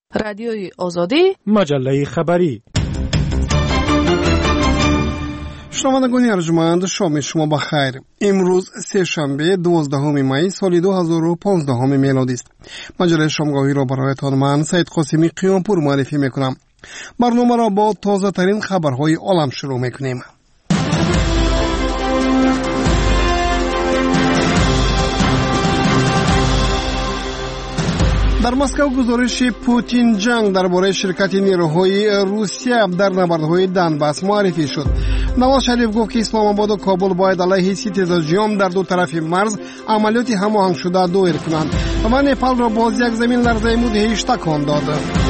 رادیوی آزادی، مجله خبری. شنوندگان ارجمند، شام شما بخیر. امروز سه شنبه 12 می سال 2015 میلادی است. مجله شامگاهی را برایتان من سید قاسمی قیامپور معرفی میکنم. برنامه را با تازه ترین خبرهای عالم شروع میکنیم. در مسکو گزارش پوتین جنگ درباره شرکت نیروهای روسیه در نبردهای دنباس معرفی شد. نواز شریف گفت که اسلام آباد و کابل باید علیه ستیزجویان در دو طرف مرز عملیات هماهنگ شده دایر کنند و نپال را باز یک زمین لرزه مدهش تکان داد.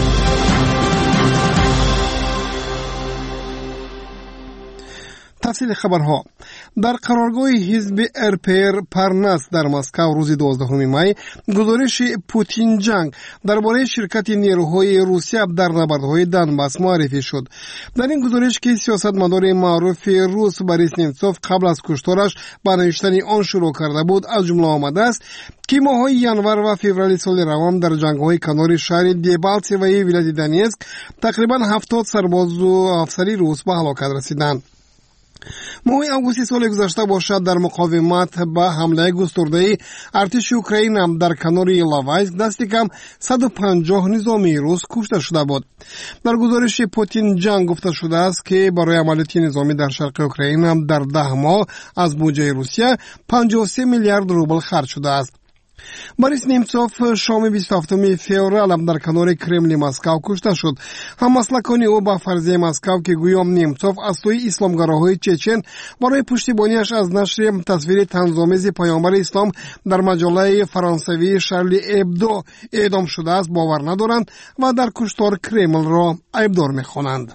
تفصیل خبرها. در قرارگاه حزب ارپر پرنس در مسکو روز 12 می گزارش پوتین جنگ درباره شرکت نیروهای روسیه در نبردهای دنباس معرفی شد. در این گزارش که سیاستمدار معروف روس بوریس نیمتسوف قبل از کشتارش با نوشتن آن شروع کرده بود از جمله آمده است که ماه‌های ینور و فوریه سال روان در جنگ‌های کنار شهر دیبالتسوی ولایت دونیتسک تقریبا 70 سرباز و افسری روس به هلاکت رسیدند. ماه اوگوست سال گذشته باشد در مقاومت به حمله گسترده ارتش اوکراین در کنار ایلاوایسک دست کم 150 نظامی روس کشته شده بود. در گزارش پوتین جنگ گفته شده است که برای عملیات نظامی در شرق اوکراین در 10 ماه از بودجه روسیه 53 میلیارد روبل خرج شده است. بوریس نیمتسوف شام 27 فوریه در کنار کرمل مسکو کشته شد. هممسلکان او با فرضیه مسکو که گویا نیمتسوف از سوی اسلامگراهای چچن برای پشتیبانیش از نشر تصویر طنزآمیز پیامبر اسلام در مجله فرانسوی شارلی ابدو اعدام شده است باور ندارند و در کشتار کرمل را عیبدار می‌خوانند.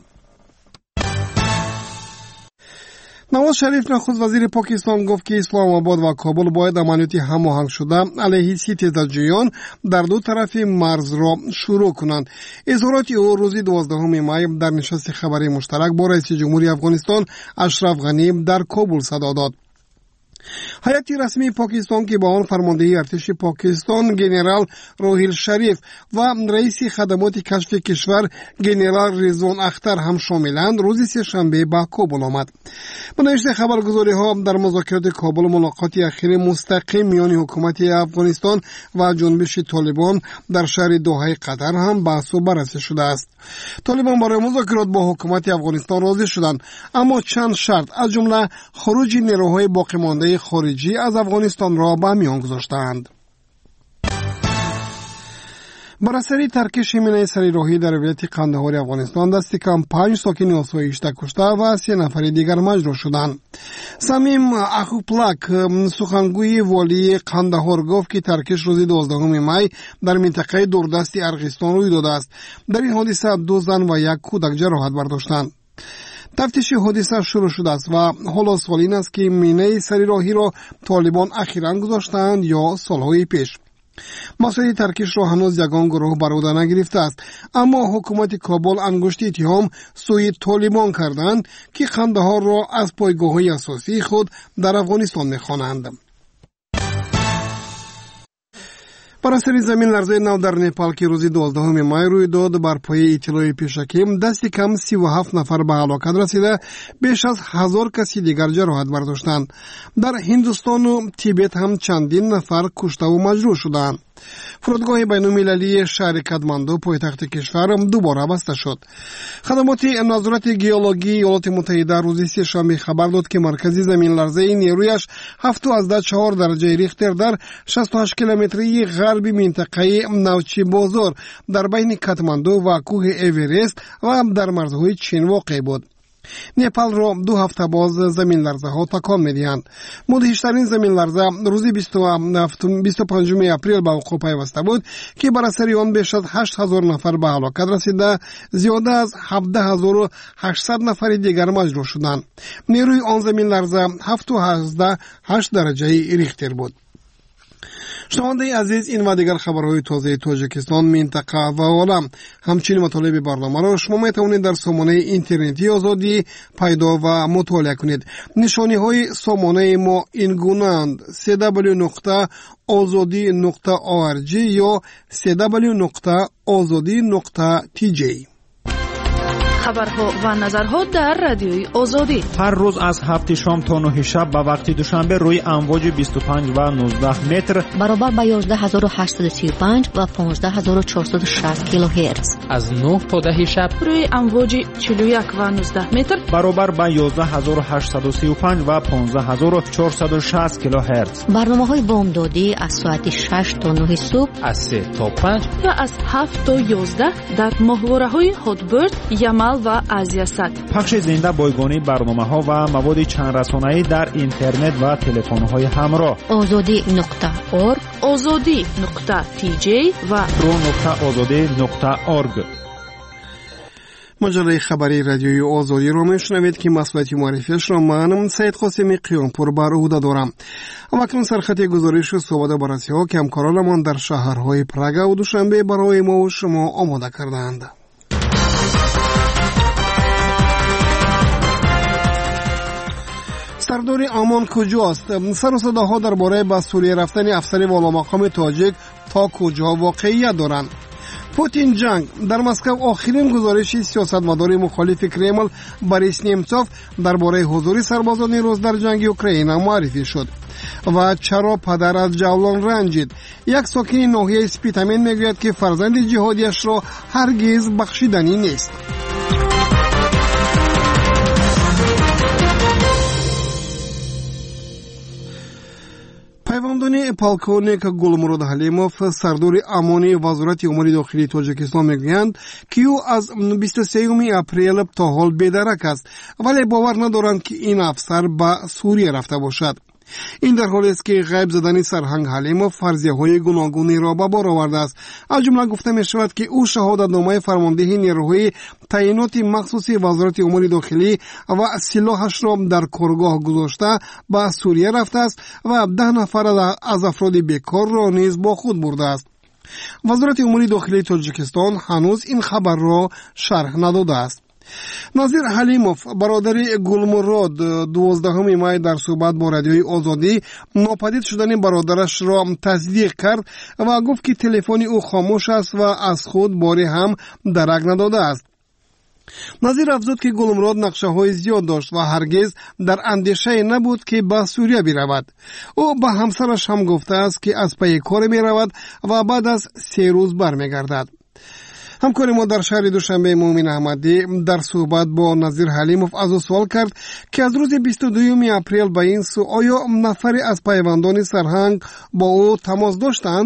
نواز شریف نخست وزیر پاکستان گفت که اسلام آباد و کابل باید عملیات هماهنگ شده علیه ستیزجویان در دو طرف مرز را شروع کنند. اظهارات او روز 12 می در نشست خبری مشترک با رئیس جمهوری افغانستان اشرف غنی در کابل صدا داد. هیئت رسمی پاکستان که با آن فرماندهی ارتش پاکستان گنرال روهیل شریف و رئیس خدمات کشف کشور گنرال رضوان اختر هم شاملند روز سه‌شنبه به کابل آمد. به نوشته خبرگزاری ها در مذاکرات کابل ملاقات اخیر مستقیم میان حکومت افغانستان و جنبش طالبان در شهر دوحه قطر هم بحث و بررسی شده است. طالبان برای مذاکرات با حکومت افغانستان راضی شدند، اما چند شرط از جمله خروج نیروهای باقی مانده خارجی از افغانستان را به میان گذاشتند. بر اثر ترکش مینه سریراهی در ولایت قندهار افغانستان دست کم 5 ساکن آسایش کشته و 3 نفر دیگر مجروح شدند. سمیم اخوپلاک سخنگوی والی قندهار گفت که ترکش روز 12 می در منطقه دوردست ارغستان روی داده است. در این حادثه 2 زن و 1 کودک جراحت برداشتند. تفتیش حادثه شروع شده است و حالا سوال این است که مینه سریراهی را طالبان اخیراً گذاشتند یا سالهای پیش. مسئله ترکش را هنوز یگان گروه بر عهده نگرفته است، اما حکومت کابل انگشت اتهام سوی طالبان کردند که قندهار را از پایگاه‌های اساسی خود در افغانستان می‌خوانند. بر اثر زمین لرزه نو در نپال که روز 12 می روی داد بر پایه اطلاع پیشکی دست کم 37 نفر به هلاکت رسیده، بیش از 1000 کسی دیگر جراحت برداشتند. در هندوستان و تیبت هم چندین نفر کشته و مجروح شدند. فرودگاه بین‌المللی شهر کادماندو پایتخت کشور دوباره بسته شد. خدمات نظارت گیولوژی ایالات متحده روز سه‌شنبه خبر داد که مرکز زمین لرزه نیرویش 7.4 درجه ریختر در 68 کیلومتری غربی منطقه نوچی بازار در بین کاتماندو و کوه اورست و در مرزهای چین واقع بود. نپال را 2 هفته باز زمین لرزه ها تکان می‌دهند. مدهشترین زمین لرزه روز 25 اپریل به وقوع پیوسته بود که بر اثر آن بیش از 8000 نفر به هلاکت رسیده، زیاده از 17800 نفر دیگر مجروح شدند. نیروی آن زمین لرزه 7.8 درجه ریختر بود. شنونده عزیز، این و دیگر خبرهای تازه تاجیکستان، منطقه و عالم، همچنین مطالب برنامه را شما میتوانید در سامانه اینترنتی آزادی پیدا و مطالعه کنید. نشانی های سامانه ما این گونه‌اند: www.azadi.org یا www.azadi.tj. خبرها و نظرها در رادیوی آزادی هر روز از 7 شام تا 9 شب به وقت دوشنبه روی امواج 25 و 19 متر برابر با 11835 و 15460 کیلوهرتز. از 9 تا 10 شب روی امواج 41 و 19 متر برابر با 11835 و 15460 کیلوهرتز. برنامه‌های بامدادی از ساعت 6 تا 9 صبح، از 3 تا 5 و از 7 تا 11 در ماهواره‌های هاتبرد، یمل و آزیاست. پخش زنده بایگانی برنامه‌ها و مواد چند رسانه‌ای در اینترنت و تلفن‌های همراه. azadi.org، azadi.tj و pro.azadi.org. مجله خبری رادیوی آزادی را میشنوید که مسئولیت معرفیش را من سید قاسمی قیانپور بر عهده دارم. اکنون سرخط گزارش و صحبت بررسی‌ها که همکارانمان در شهرهای پراگ و دوشنبه برای ما و شما آماده کردند. سردار امان کجاست؟ سر و صداها درباره به سوریه رفتن افسر والا مقام تاجیک تا کجا واقعیت دارند؟ پوتین جنگ در مسکو. آخرین گزارش سیاستمدار مخالف کرمل بوریس نیمچوف درباره حضور سربازان روس در جنگ اوکراین معرفی شد. و چرا پدر از جولان رنجید؟ یک ساکن ناحیه سپیتامین میگوید که فرزند جهادیش را هرگز بخشیدنی نیست. پیوندانی پالکونیک گلمرود حلیموف سردار امانی وزارت امور داخلی تاجیکستان میگویند که او از 23 اپریل تا حال بی‌درک است، ولی باور ندارند که این افسر به سوریه رفته باشد. این در حالی است که غیب زدن سرهنگ حلیموف فرضیه‌های گوناگونی را به بار آورده است. از جمله گفته می شود که او شهادتنامه فرماندهی نیروهای تعیینات مخصوصی وزارت امور داخلی و سلاحش را در کارگاه گذاشته به سوریه رفته است و 10 نفر از افراد بیکار را نیز با خود برده است. وزارت امور داخلی تاجیکستان هنوز این خبر را شرح نداده است. نظیر حلیموف برادر گلمرود 12 مای در صحبت با رادیوی آزادی ناپدید شدن برادرش را تصدیق کرد و گفت که تلفن او خاموش است و از خود باری هم درک نداده است. نظیر افزود که گلمرود نقشه های زیاد داشت و هرگز در اندیشه نبود که به سوریه برود. او به همسرش هم گفته است که از پی کار می رود و بعد از 3 روز برمیگردد. همکار ما در شهر دوشنبه مومن احمدی در صحبت با نظیر حلیموف از او سوال کرد که از روز 22 اپریل به این سو آیا نفری از پیوندان سرهنگ با او تماس داشتند؟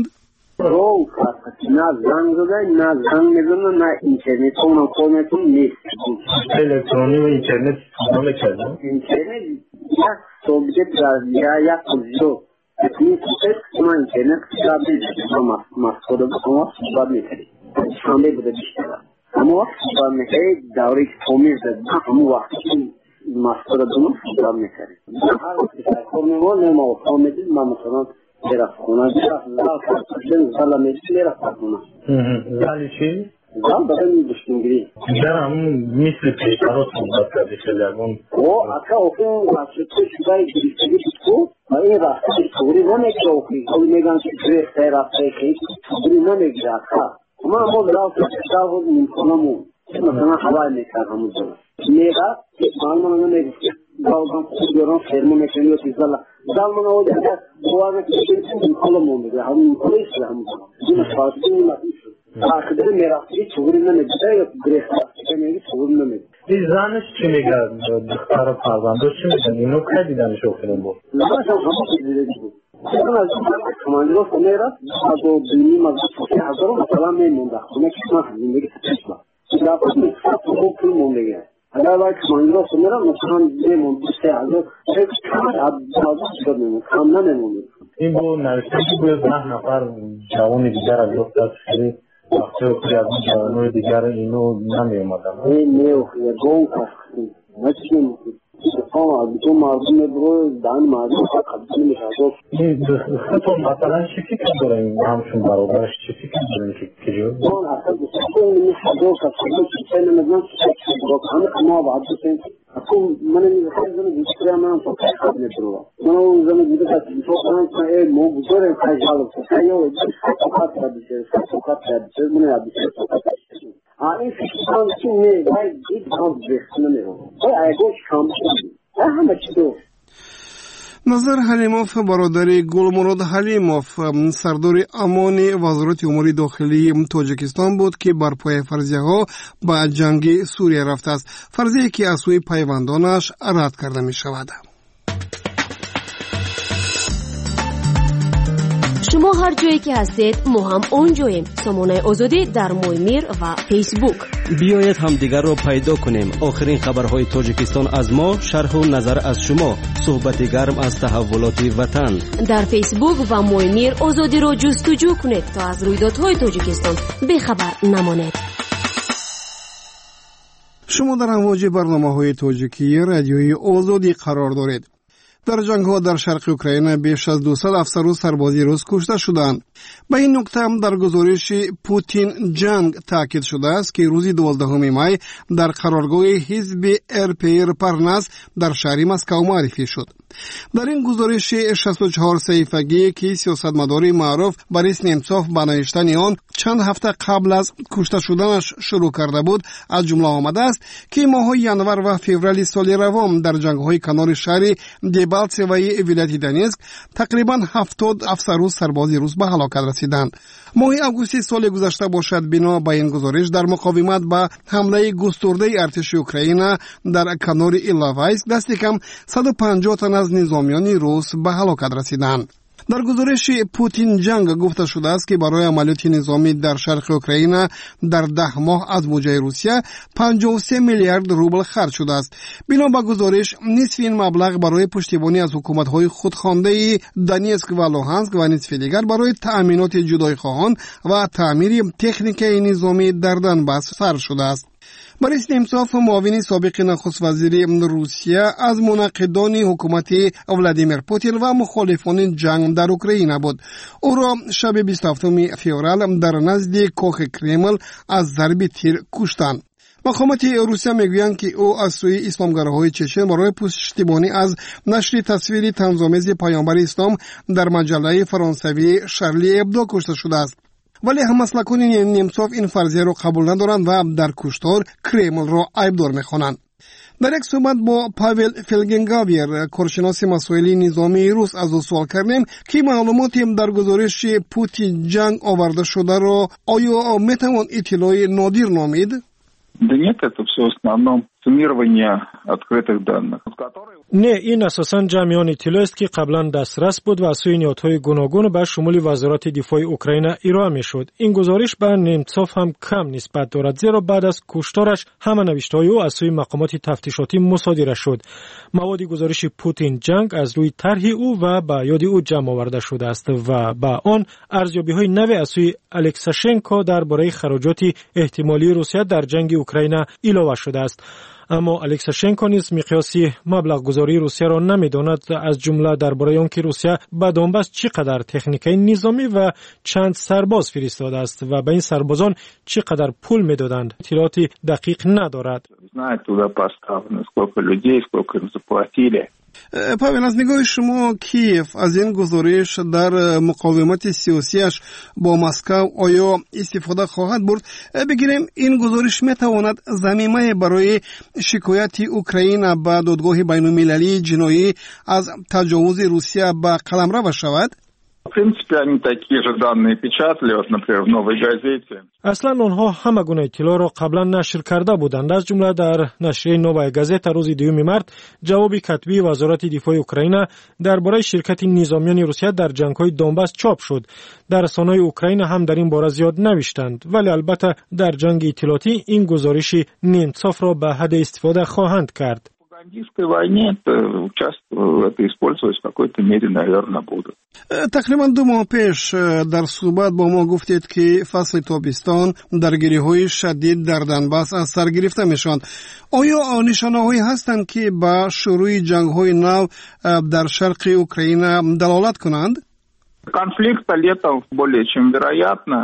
نه زنگ زده، نه زنگ میزنه، نه اینترنت کاملتون نیست. الکترونی و اینترنت استفاده کردم. اینترنت یک سوبجکت یا یک پوزیشن اتنی کسیت که من اینترنت کتاب دیدم مفقوده بکنم صحبت میکنیم. شنبه بوده بیشتر. اما وقت صحبت میکنیم دوری که تومیز دادم همون وقتی که مفقوده بکنم صحبت میکنیم. هر وقتی سرکار میگوه نما و فامیدید من مثلا میرفت خونه میرفت زال کردن زال میرفت میرفت خونه. زالی چی؟ زال برای میدشتنگری. در همون مثل پیشترات صحبت کردی خیلی همون. او اکا اوکن وقتی شدای گریستگی بودکو و این رفته توری نمیگه اوکی. اولی میگن که گریخته رفته خیلی توری نمیگه اکا. اما زال کردن بود میکنمون. مثلا حوای میکرد همون زال. میگه معلومه نمیگه. زالگان خودیاران فرمو میکنی و تیزال. زال من او جگه بوازه کشید میکنمون میگه. همون میکنیست همون زال. این خواهدی نمیگه. آخر میرفتی چوری نمیگه یا گریخته رفته میگه چوری نمیگه. این زنش چی میگه؟ دختر فرزندش چی میگه؟ اینو که دیدنش اوکنم بود؟ زنش هم همه چی دیده بود. من از این کماندیروف میرفت از او بینیم از این 30,000 مثلا میمونده. خونه که من زندگی سپیشلا. لابد میخواد تو خوب پول مونده. اگر باید کماندیروف میرفت مثلا میمونده 30,000 چه کمر عبدالعظم شد میمونده. کم نمیمونده. این بود نوشته که باید 10 نفر جوان دیگر از گفت از خیلی وقتی اوکی از این جوانوی دیگر اینو نمی اومدن این نیو خیلی گون کشکیم نچیم تو مردم برو دان مردم قبول میشه تو مثلا چی فکر دارین همشون برابرش چی فکر دارین که جو اون اصلا بسیار من حضور کسایی که نمیدونم چه ما بعد بسیم اكو من نحزن بشكل ما نفكر قبل الدروع ما زمان جدا فوق أنا إيه مو بزور التجارب فكايو فقط هذا من هذا این فکران که نه دید هم بخونه میرون ایگوش کام همه چی دو نظر حلیموف برادر گلمراد حلیموف سردار امان وزارت امور داخلی تاجیکستان بود که بر پای فرضیه ها به جنگ سوریه رفته است، فرضیه‌ای که از سوی پیوندانش رد کرده می شود. شما هر جایی که هستید ما هم اونجاییم. سامانه آزادی در مویمیر و فیسبوک. بیایید هم دیگر رو پیدا کنیم. آخرین خبرهای تاجیکستان از ما، شرح و نظر از شما، صحبت گرم از تحولات وطن. در فیسبوک و مویمیر آزادی رو جستجو کنید تا از رویدادهای تاجیکستان بخبر نمانید. شما در امواج برنامه‌های تاجیکی رادیوی آزادی قرار دارید. در جنگ‌ها در شرق اوکراین بیش از 200 افسر و سربازی روس کشته شدند. به این نکته هم در گزارش پوتین جنگ تاکید شده است که روز 12 می در قرارگاه حزب ارپیر پرناس در شهر مسکو معرفی شد. در این گزارش 64 صفحه‌ای که سیاستمدار معروف بوریس نمتسوف با نوشتن آن چند هفته قبل از کشته شدنش شروع کرده بود، از جمله آمده است که ماه‌های ینور و فوریه سال روان در جنگ‌های کنار شهر دبالتسوی ولایت دونیتسک تقریباً 70 افسر و سرباز روس به هلاکت رسیدند. ماه آگوست سال گذشته باشد بنا به این گزارش در مقاومت به حمله گسترده ارتش اوکراین در کنار ایلاوایسک دست کم 150 تن از نظامیان روس به هلاکت رسیدند. در گزارش پوتین جنگ گفته شده است که برای عملیات نظامی در شرق اوکراین در 10 ماه از موجه روسیه 53 میلیارد روبل خرج شده است. بنا به گزارش نصف این مبلغ برای پشتیبانی از حکومت‌های خودخوانده دونیتسک و لوهانسک و نصف دیگر برای تأمینات جدایخواهان و تعمیر تکنیک نظامی در دنباس صرف شده است. بوریس نمتسوف معاون سابق نخست وزیر روسیه از مناقضان حکومت ولادیمیر پوتین و مخالفان جنگ در اوکراین بود. او را شب 27 فوریه در نزد کاخ کرمل از ضرب تیر کشتند. مقامات روسیه میگویند که او از سوی اسلامگراهای چچن برای پشتیبانی از نشر تصویر طنزآمیز پیامبر اسلام در مجله فرانسوی شارلی ابدو کشته شده است. ولی هممسلکان نمتسوف این فرضیه را قبول ندارند و در کشتار کرمل را عیبدار می‌خوانند. در یک صحبت با پاول فلگنگاویر کارشناس مسائل نظامی روس از او سوال کردیم که معلوماتی در گزارش پوتین جنگ آورده شده را آیا میتوان اطلاع نادر نامید؟ Да нет, это все в основном суммирование открытых данных. نه، این اساساً جمعیان اطلاع است که قبلا دسترس بود و از سوی نهادهای گوناگون به شمول وزارت دفاع اوکراین ارائه میشد. این گزارش به نمتسوف هم کم نسبت دارد، زیرا بعد از کشتارش همه نوشته‌های او از سوی مقامات تفتیشاتی مصادره شد. مواد گزارش پوتین جنگ از روی طرح او و به یاد او جمع آورده شده است و با آن ارزیابی‌های نو از سوی الکساشنکو درباره خراجات احتمالی روسیه در جنگ اوکراین علاوه شده است. اما الکساشنکو نیز مقیاسی مبلغ گذاری روسیه را نمیداند، از جمله درباره آنکه روسیه به دونباس چقدر تکنیکای نظامی و چند سرباز فرستاده است و به این سربازان چقدر پول میدادند اطلاعات دقیق ندارد. پاول، از نگاه شما کیف از این گزارش در مقاومت سیاسیش با مسکو آیا استفاده خواهد برد؟ بگیریم این گزارش میتواند زمینه برای شکایت اوکراین به دادگاه بین‌المللی جنایی از تجاوز روسیه به قلمرو شود؟ В принципе, они такие же данные печатали, вот, например, в «Новой газете». اصلا آنها همه گونه اطلاع را قبلا نشر کرده بودند. از جمله در نشریه نووای گازتا روز 2 مارس جواب کتبی وزارت دفاع اوکراین درباره شرکت نظامیان روسیه در جنگ‌های دونباس چاپ شد. در رسانه‌های اوکراین هم در این باره زیاد نوشتند، ولی البته در جنگ اطلاعاتی این گزارش نمتسوف را به حد استفاده خواهند کرد. пропагандистской войне это использовать в какой-то мере, наверное, будут. تقریبا 2 ماه پیش در صحبت با ما گفتید که فصل تابستان درگیری‌های شدید در دنباس از سر گرفته میشوند. آیا نشانه‌هایی هستند که به شروع جنگ‌های نو در شرق اوکراین دلالت کنند؟ Конфликта летом более чем вероятно.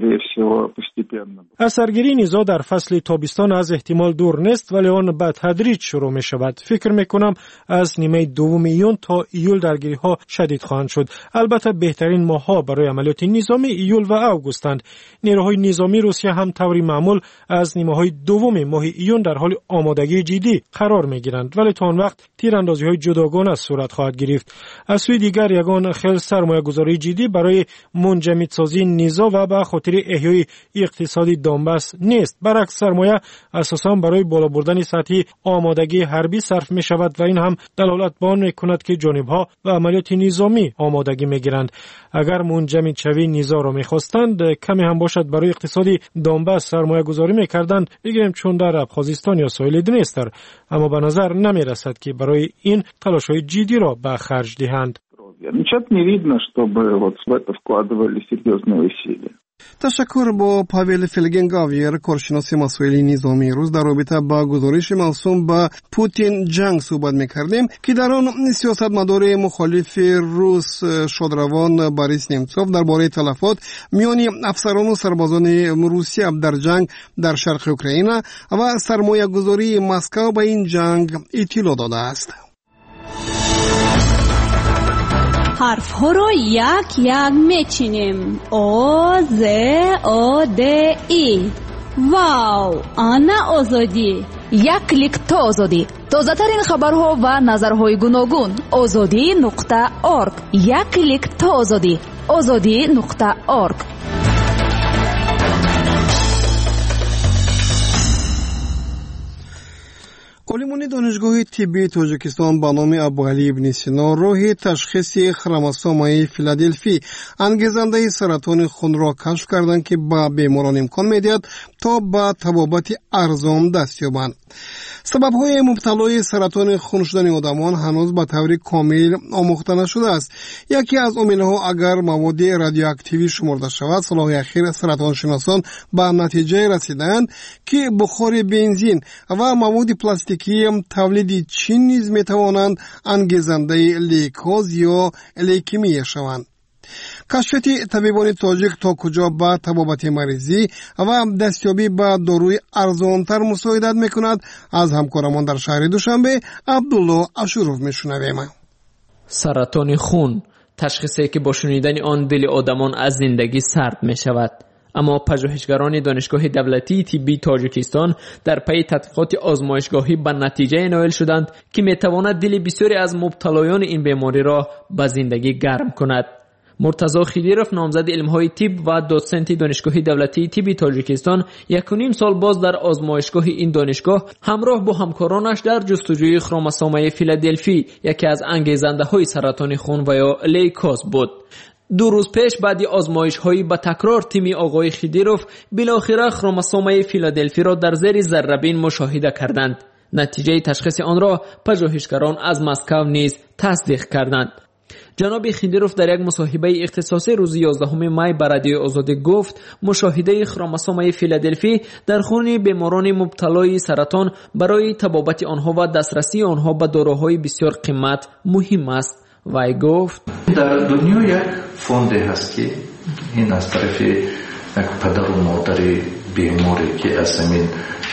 اثرگیری نیزا در فصل تابستان از احتمال دور نیست، ولی آن به تدریج شروع می شود. فکر می کنم از نیمه دوم ایون تا ایول درگیری ها شدید خواهند شد. البته بهترین ماه ها برای عملیات نظامی ایول و اوگوستند. نیروهای نظامی روسیه هم طوری معمول از نیمه های دوم ماه ایون در حال آمادگی جدی قرار می گیرند، ولی تا آن وقت تیراندازی های جداگانه صورت خواهد گرفت. از سوی دیگر یگان خیلی سرمایه گذاری جدی برای منجمد سازی نیزا و به خاطر احیای اقتصادی دونباس نیست. برعکس سرمایه اساساً برای بالا بردن سطح آمادگی حربی صرف می شود و این هم دلالت بر آن می کند که جانبها و عملیات نظامی آمادگی می گیرند. اگر منجمد شوی نیزا را می خواستند کمی هم باشد برای اقتصادی دونباس سرمایه گذاری می کردند، بگیریم چون در ابخازستان یا ساحل دنستر، اما به نظر نمی رسد که برای این تلاش‌های جدی را به خرج دهند. Ничего не видно, чтобы вот в это вкладывали серьезные усилия. تشکر. با پاول فلگنگاویر کارشناس مسائل نظامی روز در رابطه با گزارش موسوم به پوتین جنگ صحبت می‌کردیم که در آن سیاستمدار مخالف روس شادروان بوریس نمتسوف درباره تلفات میان افسران و سربازان روسیه در جنگ در شرق اوکراین و سرمایه‌گذاری مسکو به این جنگ اطلاع داده است. حرف ها رو یک یک میچینیم. او ز او د ای. واو، آنا آزادی. یک کلیک تا آزادی. تازه ترین خبرها و نظرهای گوناگون. azadi.org. یک کلیک تا آزادی. azadi.org. عالمان دانشگاه طبی تاجیکستان به نام ابوعلی ابن سینا راه تشخیص خروموسوم فیلادلفی انگیزنده سرطان خون را کشف کردند که به بیماران امکان می‌دهد تا به طبابت ارزان دست یابند. سبب‌های مبتلای سرطان خون شدن آدمان هنوز به طور کامل آموخته نشده است. یکی از عامل‌ها اگر مواد رادیواکتیوی شمرده شود، سال اخیر سرطان شناسان به نتیجه رسیدند که بخار بنزین و مواد پلاستیکی تولید چین نیز می‌توانند انگیزنده لیکوز یا لیکمی شوند. کشفیت طبیبان تاجیک تا کجا به طبابت مریضی و دستیابی به داروی ارزانتر مساعدت میکند از همکارمان در شهر دوشنبه عبدالله اشروف میشنویم. سرطان خون تشخیصی که با شنیدن آن دل آدمان از زندگی سرد می شود. اما پژوهشگران دانشگاه دولتی طبی تاجیکستان در پی تحقیقات آزمایشگاهی به نتیجه نائل شدند که میتواند دل بسیاری از مبتلایان این بیماری را به زندگی گرم کند. مرتضی خیدیروف نامزد علم‌های طب و دوسنت دانشگاه دولتی طب تاجیکستان 1.5 سال باز در آزمایشگاه این دانشگاه همراه با همکارانش در جستجوی خروموسوم فیلادلفی، یکی از انگیزنده‌های سرطان خون و یا لیکوز بود. 2 روز پیش بعد آزمایش‌های با تکرار تیم آقای خیدیروف بالاخره خروموسوم فیلادلفی را در زیر ذره‌بین مشاهده کردند. نتیجه تشخیص آن را پژوهشگران از مسکو نیز تصدیق کردند. جناب خیدیروف در یک مصاحبه اختصاصی روز 11 می به رادیو آزادی گفت مشاهده خروموسوم فیلادلفی در خون بیماران مبتلای سرطان برای طبابت آنها و دسترسی آنها به داروهای بسیار قیمت مهم است. وی گفت در دنیا یک فوند هست که این از طرف یک پدر و مادر بیماری که از همین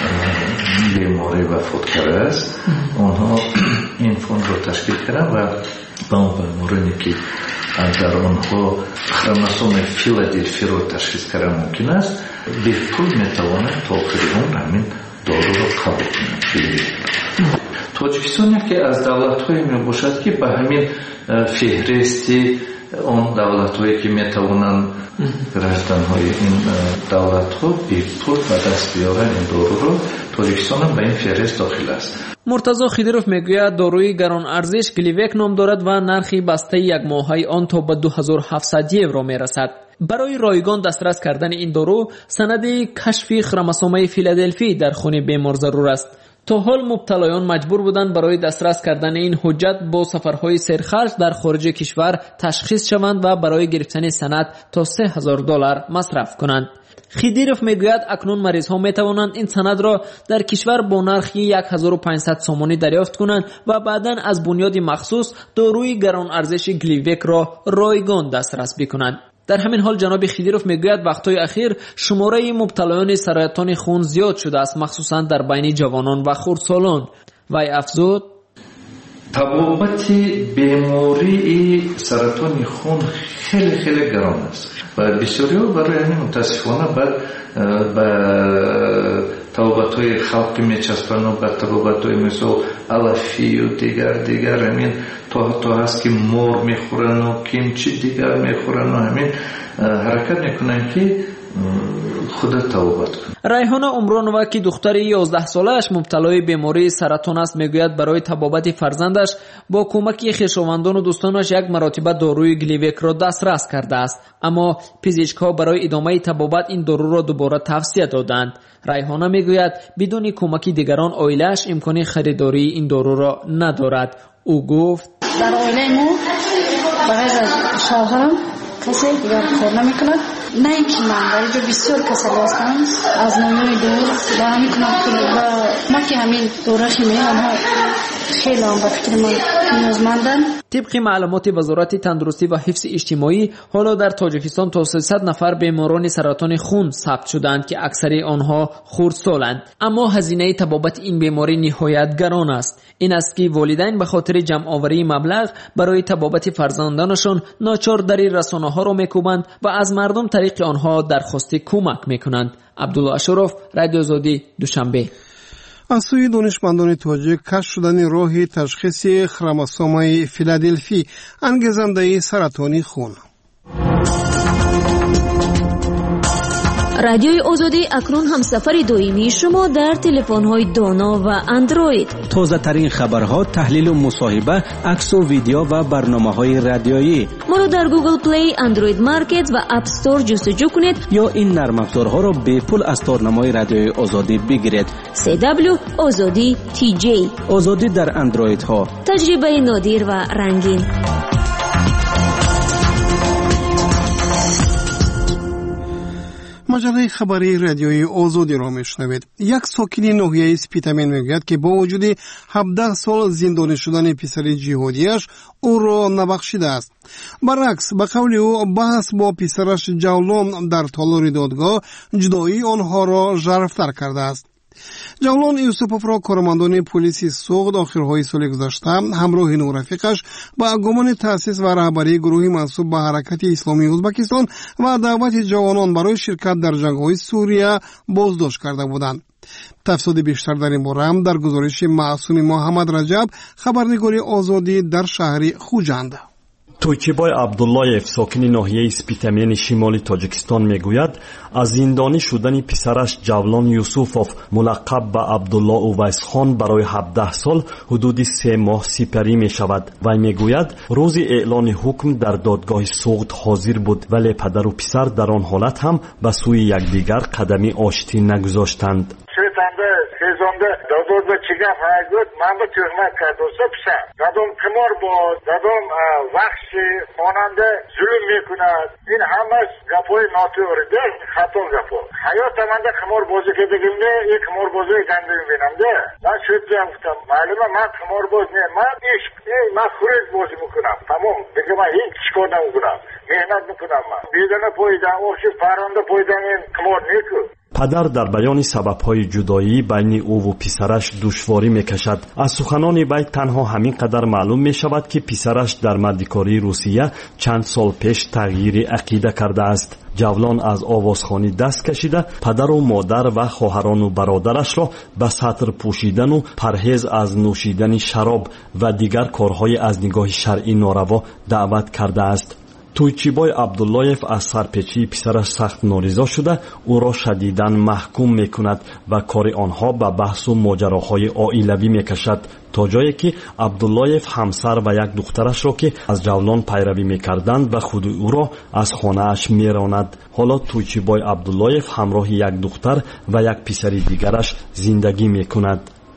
بیماری وفات کرده است، آنها این فوند را تشکیل کردن و با اون بیمارانی که در آنها خروموسوم فیلادلفی را تشخیص کردن ممکن است، به پول میتوانند تا آخر عمر همین دارو را قبول کنند. تاجیکستان یکی از دولت‌هایی میباشد که به همین فهرستی اون دولت‌هایی که میتوانند گردن‌های این دولت‌ها به پول به دست بیارن این دارو را، تاجیکستان هم به این فهرست داخل است. مرتضی خیدیروف میگوید داروی گران ارزش گلیوک نام دارد و نرخی بسته یک ماهی آن تا به 2700 یورو میرسد. برای رایگان دسترس کردن این دارو سند کشف خروموسوم فیلادلفی در خون بیمار ضرور است. تا حال مبتلایان مجبور بودند برای دسترس کردن این حجت با سفرهای سرخرج در خارج کشور تشخیص شوند و برای گرفتن سند تا $3,000 مصرف کنند. خیدیروف میگوید اکنون مریض ها می توانند این سند را در کشور با نرخی 1500 سومانی دریافت کنند و بعداً از بنیاد مخصوص داروی گران ارزش گلیویک را رایگان دسترس بکنند. در همین حال جناب خیدیروف میگوید وقتهای اخیر شماره مبتلایان سرطان خون زیاد شده است، مخصوصاً در بین جوانان و خردسالان. وی افزود تبابت بیماری سرطان خون خیلی خیلی گران است و بسیاری برای همین متاسفانه به تبابت‌های خلقی میچسبند و به تبابت‌های مثل علفی و دیگر همین تا هست که مور میخورن و کیمچی دیگر میخورن و همین حرکت میکنن که خود توبت کن. ریحانه عمرانова که دختر 11 ساله‌اش مبتلای بیماری سرطان است میگوید برای تبابت فرزندش با کمک خویشاوندان و دوستانش یک مرتبه داروی گلیویک را دسترس کرده است، اما پزشک‌ها برای ادامه تبابت این دارو را دوباره توصیه دادند. ریحانه میگوید بدون کمک دیگران عائله‌اش امکان خریداری این دارو را ندارد. او گفت در عائله ما برای شوهرم کسی دیگر کار نمیکند، نه اینکه من در اینجا بسیار کسل هستم از نوعی دور و همین کنم و ما که همین دوره خیمی آنها خیلی هم به فکر من نیازمندن. طبق معلومات وزارت تندرستی و حفظ اجتماعی حالا در تاجیکستان تا 300 نفر بیماران سرطان خون ثبت شدند که اکثر آنها خردسالند، اما هزینه تبابت این بیماری نهایت گران است. این است که والدین به خاطر جمع آوری مبلغ برای تبابت فرزندانشان ناچار در رسانه‌ها را میکوبند و از مردم طریق آنها درخواست کمک میکنند. عبدالله اشرف، رادیو آزادی، دوشنبه. از سوی دانشمندان تاجیک کشف شدن راه تشخیص خروموسوم فیلادلفی انگیزنده سرطان خون. رادیوی آزادی اکنون همسفر دائمی شما در تلفن‌های دانا و اندروید. تازه ترین خبرها، تحلیل و مصاحبه، عکس و ویدیو و برنامه‌های رادیویی. ما رو در گوگل پلی، اندروید مارکت و اپ استور جستجو کنید یا این نرم افزارها را به پول از تارنمای رادیوی آزادی بگیرید. CW آزادی TJ. آزادی در اندروید ها. تجربه نادر و رنگین. مجله خبری رادیوی آزادی را میشنوید. یک ساکن ناحیه اسپیتامین میگوید که با وجود 17 سال زندانی شدن پسر جهادیش او را نبخشیده است. برعکس به قول او بحث با پسرش جولان در تالار دادگاه جدایی آنها را ژرفتر کرده است. جولان یوسفوف را کارمندان پلیس سوخت آخرهای سال گذشته همراه نو رفیقش با گمان تأسیس و رهبری گروهی منسوب به حرکت اسلامی ازبکستان و دعوت جوانان برای شرکت در جنگ‌های سوریه بازداشت کرده بودند. تفصیل بیشتر در این باره در گزارش معصوم محمد رجب، خبرنگار آزادی در شهر خوجند. تویچیبای عبداللایف ساکن ناحیه اسپیتامین شمالی تاجیکستان میگوید از زندانی شدن پسرش جولان یوسفوف ملقب به عبدالله اویسخان برای 17 سال حدود 3 ماه سپری می شود. وی میگوید روز اعلان حکم در دادگاه سوخت حاضر بود، ولی پدر و پسر در آن حالت هم به سوی یکدیگر قدمی آشتی نگذاشتند. سیزونده دادود به چیگه فرگود من به تهمت کرد و سبسن دادم کمار باز دادم وحش خواننده ظلم میکند. این همه گپای ناتوریده خطا گپا حیات من ده کمار بازی که بگیم نه یک کمار بازی گنده میبینم ده من شد گفتم معلومه من کمار باز نه من عشق من خورد بازی میکنم تمام دیگه من هیچ چیکار نمیکنم مهنت میکنم من بیدنه پایدن اوشی پرانده پایدن این کمار نیکو. پدر در بیان سبب‌های جدایی بین او و پسرش دشواری می‌کشد. از سخنان وی تنها همین قدر معلوم می‌شود که پسرش در مردکاری روسیه چند سال پیش تغییر عقیده کرده است. جولان از آوازخوانی دست کشیده پدر و مادر و خواهران و برادرش را به سطر پوشیدن و پرهیز از نوشیدن شراب و دیگر کارهای از نگاه شرعی ناروا دعوت کرده است. تویچیبای عبداللایف از سرپیچی پسرش سخت نارضا شده او را شدیداً محکوم میکند و کار آنها به بحث و ماجراهای عائلوی میکشد، تا جایی که عبداللایف همسر و یک دخترش را که از جولان پیروی میکردند و خود او را از خانه اش میراند. حالا تویچیبای عبداللایف همراه یک دختر و یک پسر دیگرش زندگی میکند.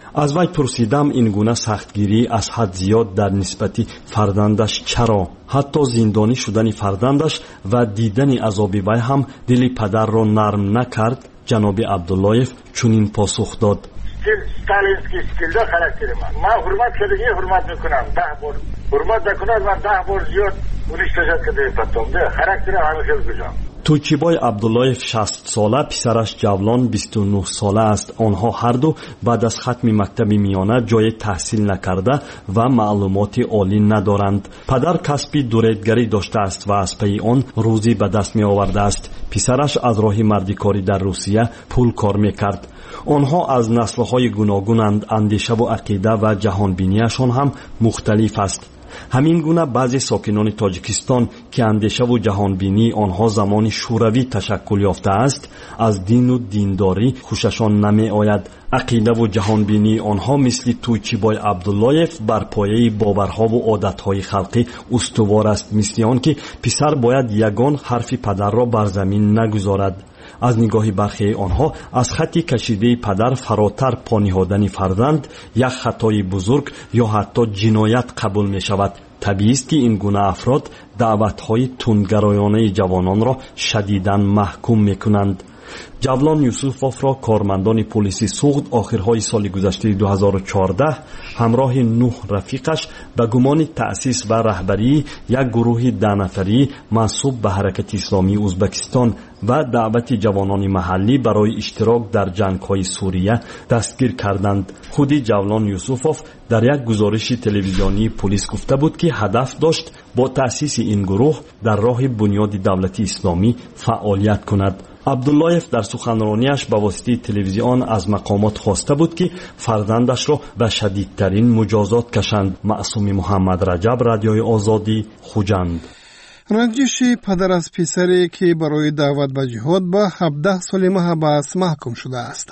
аз вай пурсидам ин гуна сахтгирӣ аз ҳад зиёд дар нисбати фарзандаш чаро, ҳатто зиндонӣ шудани фарзандаш ва дидани азоби вай ҳам дили падарро нарм накард. ҷаноби Абдуллоев чунин посух дод: сталинский стилда характери ман ҳурмат кардагӣ ҳурмат мекунам, 10 бор ҳурмат накунад ман 10 бор зиёд уничтожат кардаи патом характери ҳамеша гузам. Тӯйчибой Абдуллоев 60 сола, писараш Ҷавлон 29 сола аст. онҳо ҳарду баъд аз хатми мактаби миёна ҷое таҳсил накарда ва маълумоти олӣ надоранд. падар касби дуретгарӣ доштааст ва аз паи он рӯзӣ ба даст меовардааст. писараш аз роҳи мардикорӣ дар Русия пул кор мекард. онҳо аз наслҳои гуногунанд. андешаву ақида ва ҷаҳонбинияшон ҳам мухталиф аст. ҳамин гуна баъзе сокинони тоҷикистон ки андешаву ҷаҳонбинии онҳо замони шӯравӣ ташаккул ёфтааст, аз дину диндорӣ хушашон намеояд. ақидаву ҷаҳонбинии онҳо мисли Тӯйчибой Абдуллоев бар пояи боварҳову одатҳои халқӣ устувор аст, мисли он ки писар бояд ягон ҳарфи падарро бар замин нагузорад. аз нигоҳи бархеи онҳо аз хати кашидаи падар фаротар пониҳодани фарзанд як хатои бузург ё ҳатто ҷиноят қабул мешавад. табиист ки ин гуна афрод даъватҳои тундгароёнаи ҷавононро шадидан маҳкум мекунанд. ҷавлон Юсуфовро кормандони полиси суғд охирҳои соли гузаштаи 2014 ҳамроҳи 9 рафиқаш ба гумони таъсис ва раҳбарии як гурӯҳи 10 нафарии мансуб ба ҳаракати исломии Узбекистон ва даъвати ҷавонони маҳаллӣ барои иштирок дар ҷангҳои Сурия дастгир карданд. худи Ҷавлон Юсуфов дар як гузориши телевизионии полис гуфта буд ки ҳадаф дошт бо таъсиси ин гурӯҳ дар роҳи бунёди давлати исломӣ фаъолият кунад. Абдуллоев дар суханронияш ба воситаи телевизион аз мақомот хоста буд ки фарзандашро ба шадидтарин муҷозот кашанд. маъсуми Муҳаммад Раҷаб, Радиои Озодӣ, Хуҷанд. ранҷиши падар аз писаре ки барои даъват ба ҷиҳод ба 17 соли маҳбас маҳкум шудааст.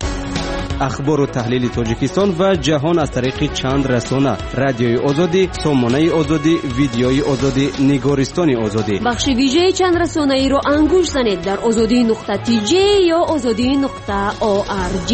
ахбору таҳлили Тоҷикистон ва ҷаҳон аз тариқи чанд расона: Радиои Озодӣ, Сомонаи Озодӣ, Видеои Озодӣ, Нигористони Озодӣ. бахши вижеи чанд расонаиро ангуш занед дар озодӣ.tj ё озодӣ.org.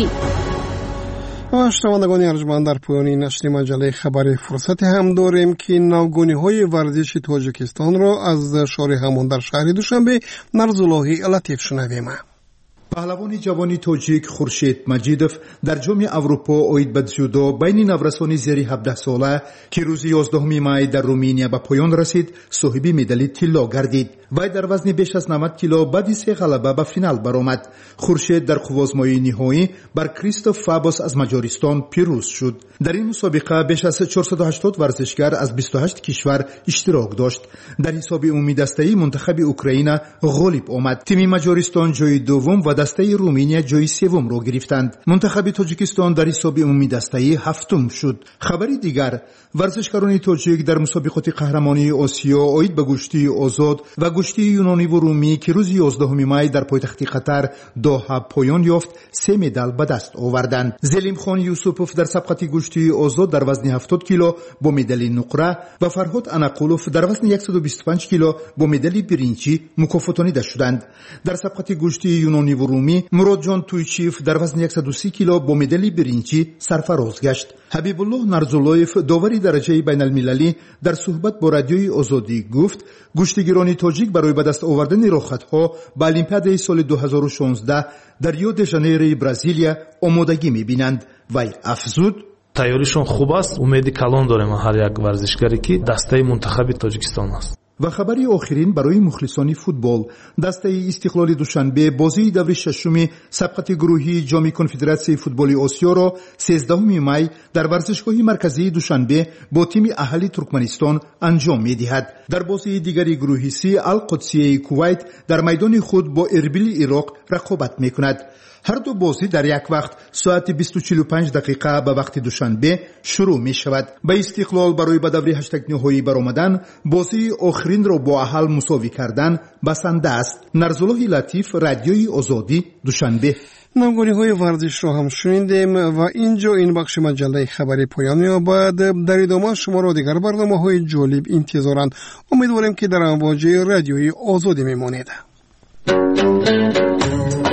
шунавандагони арҷманд, дар поёни нашри маҷаллаи хабари фурсате ҳам дорем ки навгониҳои варзиши Тоҷикистонро аз шори ҳамон дар шаҳри Душанбе Нарзуллоҳи Латиф шунавем. паҳлавони ҷавони тоҷик Хуршед Маҷидов дар ҷоми Аврупо оид ба дзюдо байни наврасони зери 17 сола ки рӯзи 11 май дар Румыния ба поён расид, соҳиби медали тилло гардид. вай дар вазни беш аз 90 кило баъди 3 ғалаба ба финал баромад. Хуршед дар қувозмоии ниҳоӣ бар Кристоф Фабос аз Маҷористон пирӯз шуд. дар ин мусобиқа беш аз 480 варзишгар аз 28 кишвар иштирок дошт. дар ҳисоби умумидастаӣ мунтахаби Украина ғолиб омад. тими Маҷористон ҷои дуввум ва дастаи Румыния ҷои севумро гирифтанд. мунтахаби Тоҷикистон дар ҳисоби умумидастаӣ ҳафтум шуд. хабари дигар: варзишгарони тоҷик дар мусобиқоти қаҳрамонии Осиё оид ба гӯштии озод ва гӯштии юнониву румӣ ки рӯзи 11 май дар пойтахти Қатар Доҳа поён ёфт, 3 медал ба даст оварданд. Зелимхон Юсупов дар сабқати гӯштии озод дар вазни 70 кило бо медали нуқра ва Фарҳод Анақулов дар вазни 125 кило бо медали биринчӣ мукофотонида шуданд. дар сабқати гӯштии юнониву румӣ Муродҷон Тӯйчиев дар вазни 130 кило бо медали биринчӣ сарфароз гашт. Ҳабибуллоҳ Нарзуллоев, довари дараҷаи байналмилалӣ, дар суҳбат бо Радиои Озодӣ гуфт, гӯштигирони тоҷик барои ба даст овардани рохатҳо ба Олимпиадаи соли 2016 дар Рио-де-Жанейрои Бразилия омодагӣ мебинанд. вай афзуд: тайёришон хуб аст. умеди калон дорем ҳар як варзишгаре ки дастаи мунтахаби Тоҷикистон аст. ва хабари охирин барои мухлисони футбол: дастаи Истиқлоли Душанбе бозии даври шашуми сабқати гурӯҳии ҷоми Конфедератсияи футболи Осиёро 13 май дар варзишгоҳи марказии Душанбе бо тими аҳли Туркманистон анҷом медиҳад. дар бозии дигари гурӯҳи Си Ал-Қудсияи Кувайт дар майдони худ бо Эрбили Ироқ рақобат мекунад. ҳар ду бозӣ дар як вақт соати 20:45 дақиқа ба вақти Душанбе шурӯъ мешавад. ба Истиқлол барои ба даври ҳаштагниҳоӣ баромадан, бозии охиринро бо аҳал мусовӣ кардан басанда аст. Нарзуллоҳи Латиф, Радиои Озодӣ, Душанбе. навгониҳои варзишро ҳам шунидем ва ин ҷо ин бахши маҷаллаи хабари поён меёбад. дар идома шуморо дигар барномаҳои ҷолиб интизоранд. умедворем ки дар амвоҷи Радиои Озодӣ мемонед.